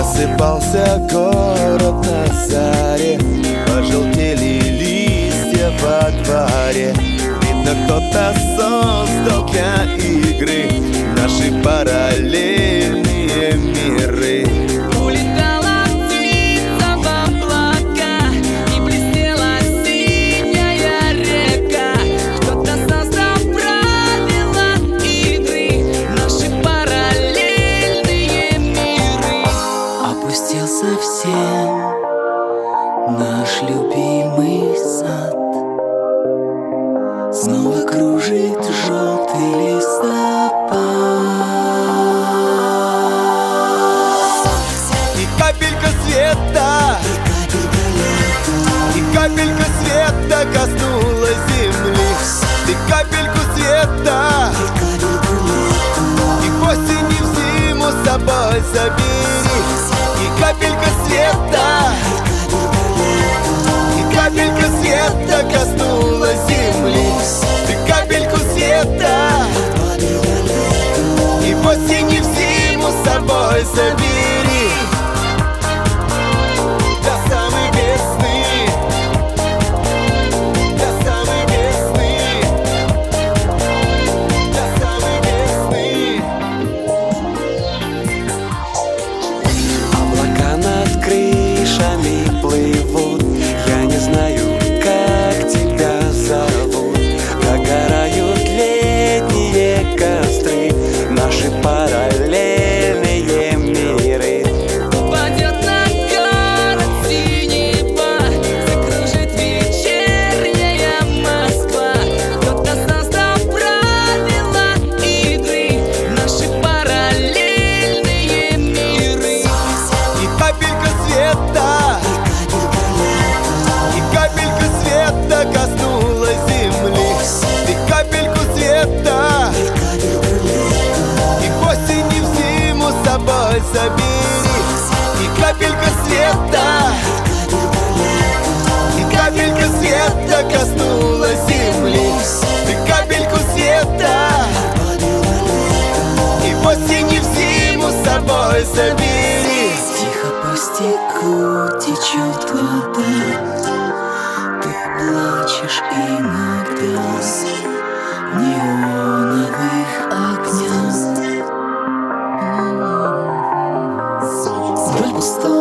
Просыпался город на заре, пожелтели листья во дворе. Видно, кто-то создал для игры наши параллельные миры. Улетала птица в облака, и блестела синяя река. Кто-то создал правила игры, наши параллельные миры. Опустился всем наш любимый сад. Снова кружит желтый листопад. И капелька света, и капелька света коснулась земли. Ты капельку света, и в осень, и в зиму с собой забери. И капелька света, и капелька света коснулась земли. Ты капельку света, и в осень, и в зиму с собой забери. До самой весны, до самой весны, до самой весны. Облака над крышами плывут, я не знаю, как тебя зовут. Догорают летние костры, наши параллельные миры. Упадет на город синева, закружит вечерняя Москва. Кто-то создал правила игры, наши параллельные миры. И капелька света, и капелька света коснулась земли. Ты капельку света, и в осень, и в зиму с собой забери. И капелька света, и капелька света коснулась земли. Ты капельку света, и в осень, и в зиму с собой забери. Тихо по стеклу течет вода, ты плачешь иногда в неоновых огнях. Вдоль пустого